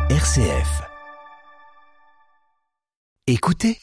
RCF. Écoutez,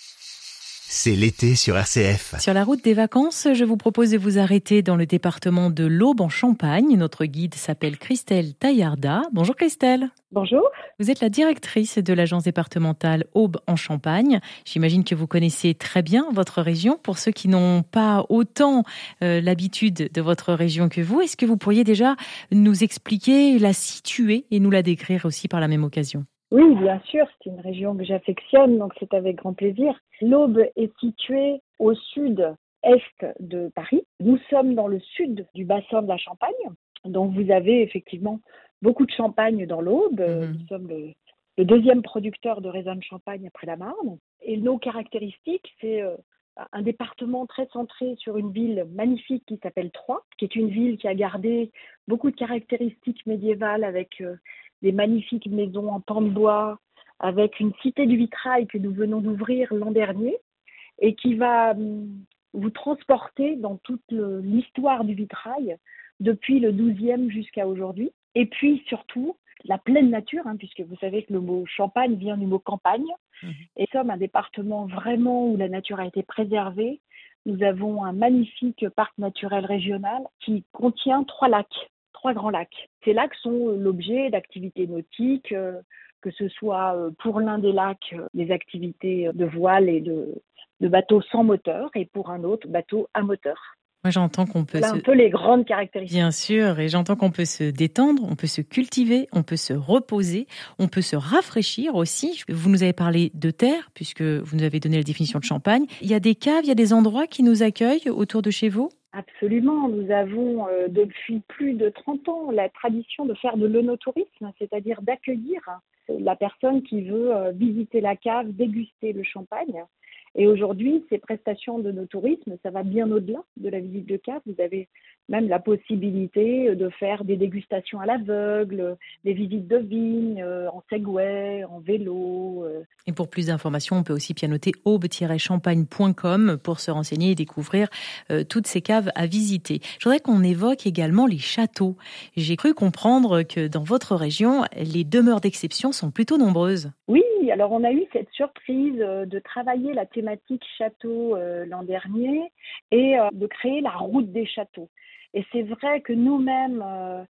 c'est l'été sur RCF. Sur la route des vacances, je vous propose de vous arrêter dans le département de l'Aube en Champagne. Notre guide s'appelle Christelle Taillarda. Bonjour Christelle. Bonjour. Vous êtes la directrice de l'agence départementale Aube en Champagne. J'imagine que vous connaissez très bien votre région. Pour ceux qui n'ont pas autant l'habitude de votre région que vous, est-ce que vous pourriez déjà nous expliquer, la situer et nous la décrire aussi par la même occasion ? Oui, bien sûr, c'est une région que j'affectionne, donc c'est avec grand plaisir. L'Aube est située au sud-est de Paris. Nous sommes dans le sud du bassin de la Champagne, donc vous avez effectivement beaucoup de champagne dans l'Aube. Nous sommes le deuxième producteur de raisins de Champagne après la Marne. Et nos caractéristiques, c'est un département très centré sur une ville magnifique qui s'appelle Troyes, qui est une ville qui a gardé beaucoup de caractéristiques médiévales avec des magnifiques maisons en pans de bois, avec une cité du vitrail que nous venons d'ouvrir l'an dernier et qui va vous transporter dans toute l'histoire du vitrail depuis le 12e jusqu'à aujourd'hui. Et puis surtout, la pleine nature, puisque vous savez que le mot Champagne vient du mot campagne. Et nous sommes un département vraiment où la nature a été préservée. Nous avons un magnifique parc naturel régional qui contient 3 grands lacs. Ces lacs sont l'objet d'activités nautiques, que ce soit pour l'un des lacs, des activités de voile et de bateaux sans moteur, et pour un autre, bateau à moteur. Moi, j'entends qu'on peut un peu les grandes caractéristiques. Bien sûr, et j'entends qu'on peut se détendre, on peut se cultiver, on peut se reposer, on peut se rafraîchir aussi. Vous nous avez parlé de terre, puisque vous nous avez donné la définition de Champagne. Il y a des caves, il y a des endroits qui nous accueillent autour de chez vous ? Absolument. Nous avons depuis plus de 30 ans la tradition de faire de l'œnotourisme, c'est-à-dire d'accueillir la personne qui veut visiter la cave, déguster le champagne. Et aujourd'hui, ces prestations d'œnotourisme, ça va bien au-delà de la visite de cave. Vous avez même la possibilité de faire des dégustations à l'aveugle, des visites de vignes, en Segway, en vélo. Et pour plus d'informations, on peut aussi pianoter aube-champagne.com pour se renseigner et découvrir toutes ces caves à visiter. Je voudrais qu'on évoque également les châteaux. J'ai cru comprendre que dans votre région, les demeures d'exception sont plutôt nombreuses. Oui, alors on a eu cette surprise de travailler la thématique château l'an dernier et de créer la route des châteaux. Et c'est vrai que nous-mêmes,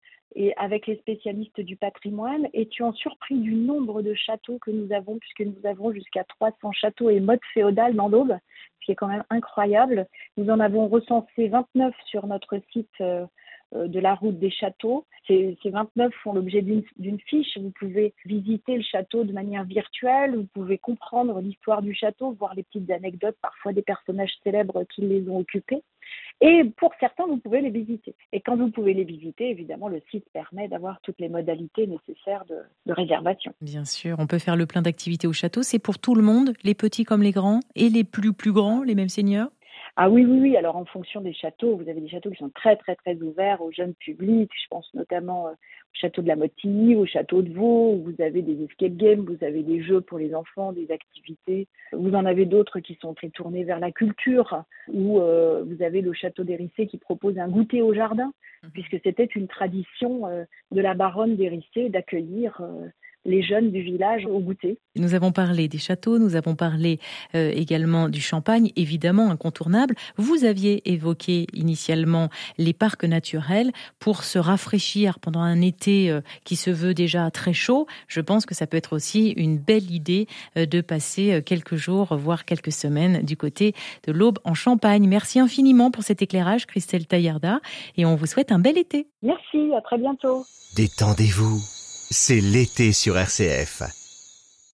et avec les spécialistes du patrimoine, étions surpris du nombre de châteaux que nous avons, puisque nous avons jusqu'à 300 châteaux et modes féodales dans l'Aube, ce qui est quand même incroyable. Nous en avons recensé 29 sur notre site de la route des châteaux. Ces 29 font l'objet d'une fiche. Vous pouvez visiter le château de manière virtuelle, vous pouvez comprendre l'histoire du château, voir les petites anecdotes, parfois des personnages célèbres qui les ont occupés. Et pour certains, vous pouvez les visiter. Et quand vous pouvez les visiter, évidemment, le site permet d'avoir toutes les modalités nécessaires de réservation. Bien sûr, on peut faire le plein d'activités au château. C'est pour tout le monde, les petits comme les grands, et les plus grands, les mêmes seigneurs ? Ah oui. Alors, en fonction des châteaux, vous avez des châteaux qui sont très, très, très ouverts au jeune public. Je pense notamment au château de la Motilly, au château de Vaux, où vous avez des escape games, vous avez des jeux pour les enfants, des activités. Vous en avez d'autres qui sont très tournés vers la culture, où vous avez le château d'Hérissé qui propose un goûter au jardin, puisque c'était une tradition de la baronne d'Hérissé d'accueillir les jeunes du village au goûter. Nous avons parlé des châteaux, nous avons parlé également du champagne, évidemment incontournable. Vous aviez évoqué initialement les parcs naturels pour se rafraîchir pendant un été qui se veut déjà très chaud. Je pense que ça peut être aussi une belle idée de passer quelques jours, voire quelques semaines du côté de l'Aube en Champagne. Merci infiniment pour cet éclairage, Christelle Taillarda, et on vous souhaite un bel été. Merci, à très bientôt. Détendez-vous, c'est l'été sur RCF.